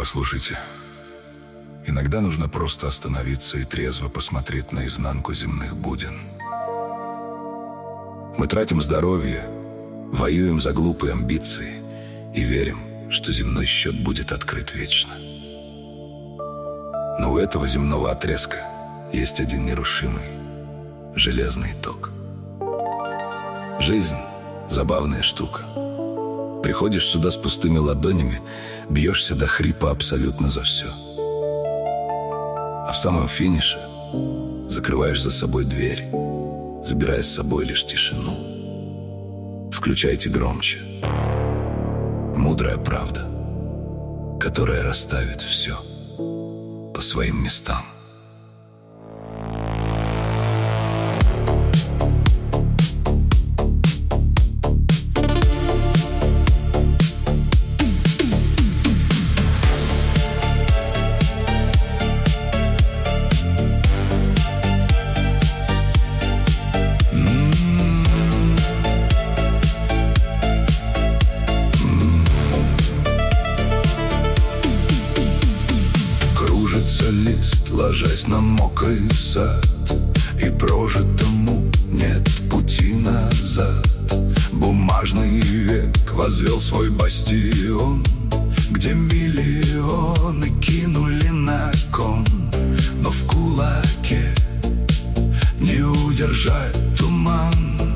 Послушайте, иногда нужно просто остановиться и трезво посмотреть на изнанку земных буден. Мы тратим здоровье, воюем за глупые амбиции и верим, что земной счет будет открыт вечно. Но у этого земного отрезка есть один нерушимый, железный итог. Жизнь – забавная штука. Приходишь сюда с пустыми ладонями, бьешься до хрипа абсолютно за все. А в самом финише закрываешь за собой дверь, забирая с собой лишь тишину. Включайте громче. Мудрая правда, которая расставит все по своим местам. Лист, ложась на мокрый сад, и прожитому нет пути назад. Бумажный век возвел свой бастион, где миллионы кинули на кон. Но в кулаке не удержать туман.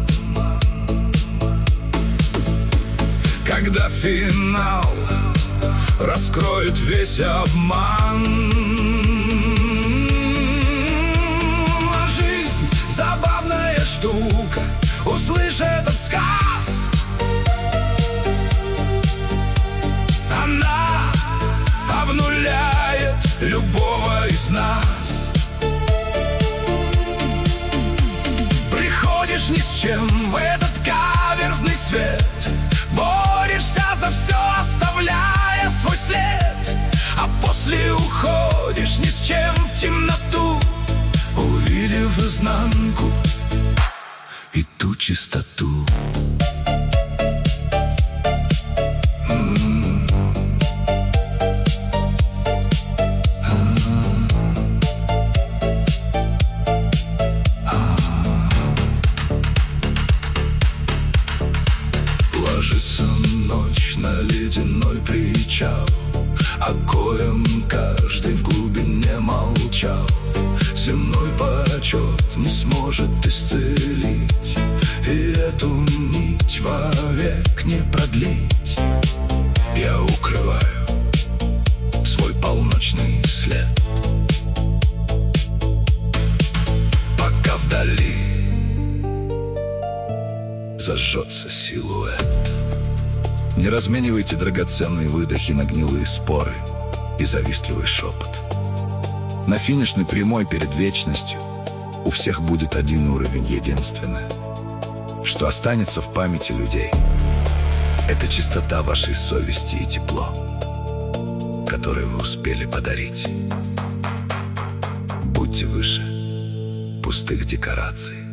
Когда финал раскроет весь обман, а жизнь — забавная штука. Услышь этот сказ, она обнуляет любого из нас. Приходишь ни с чем в этот каверзный свет, борешься за все, оставляя свой след, а после уходишь ни с чем в темноту, увидев изнанку и ту чистоту. Ложится ночь на ледяной причал, о коем каждый в глубине молчал. Земной почет не сможет исцелить, и эту нить вовек не продлить. Я укрываю свой полночный след, пока вдали зажжется силуэт. Не разменивайте драгоценные выдохи на гнилые споры и завистливый шепот. На финишной прямой перед вечностью у всех будет один уровень, единственное, что останется в памяти людей. Это чистота вашей совести и тепло, которое вы успели подарить. Будьте выше пустых декораций.